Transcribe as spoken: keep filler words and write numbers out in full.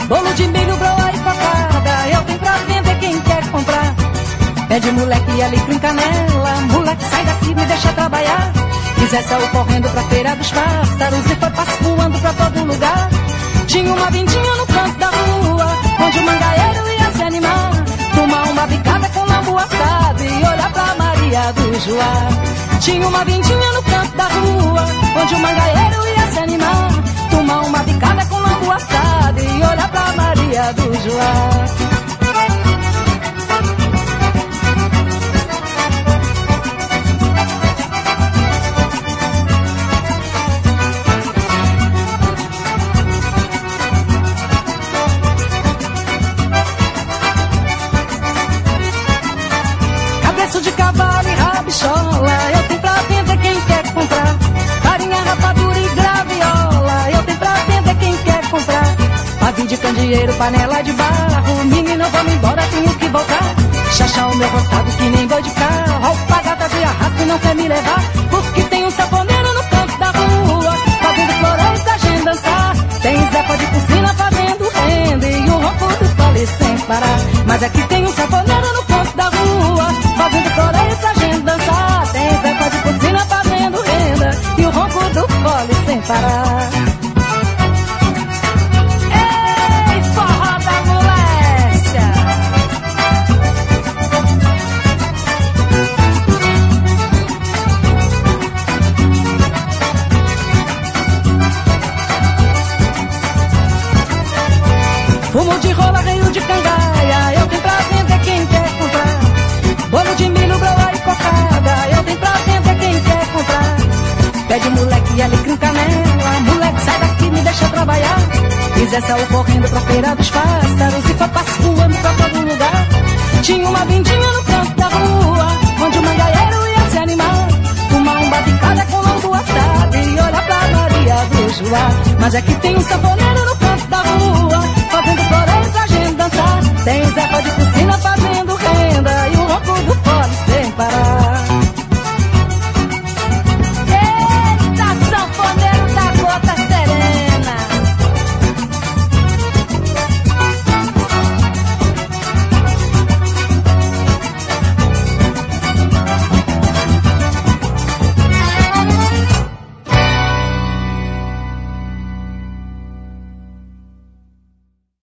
Bolo de milho, broa e cocada, eu tenho pra vender quem quer comprar. Pede moleque, alecrim, canela, moleque sai daqui, me deixa trabalhar. Zé saiu correndo pra feira dos pássaros e foi passo voando pra todo lugar. Tinha uma vindinha no canto da rua, onde o mangaeiro ia se animar. Tomar uma bicada com lambu assado e olhar pra Maria do Joá. Tinha uma vindinha no canto da rua, onde o mangaeiro ia se animar. Tomar uma bicada com lambu assado e olhar pra Maria do Joá. De cavalo e rabichola, eu tenho pra vender quem quer comprar. Farinha, rapadura e graviola, eu tenho pra vender quem quer comprar. Pavio de candeeiro, panela de barro, menino, vamos embora, tenho que voltar. Chachá o meu roçado que nem boi de carro, alpagata de arrasto não quer me levar. Porque tem um saponeiro no canto da rua, fazendo floreio pra gente dançar. Tem Zefa de piscina fazendo renda e o ronco do fole sem parar. Mas aqui tem um saponeiro no canto da rua, fazendo floreio pra gente dançar. Tem Zefa de piscina fazendo renda e o ronco do fole sem parar. Ei, forró da moléstia! Fumo de rola, reio de cangaia, eu tenho pra vender quem quer comprar. Bolo de milho, broa e cocada, eu tenho pra vender quem quer comprar. Pede moleque, alecrim, canela, moleque sai daqui, me deixa trabalhar. E Zé saiu correndo pra feira dos pássaros e foi passo voando pra todo lugar. Tinha uma vindinha no canto da rua, onde o mangaeiro ia se animar. Tomar uma bicada com lambu assado e olhar pra Maria do Joá. Mas aqui tem um sanfoneiro no canto da rua, fazendo floreio pra gente dançar. Tem Zefa de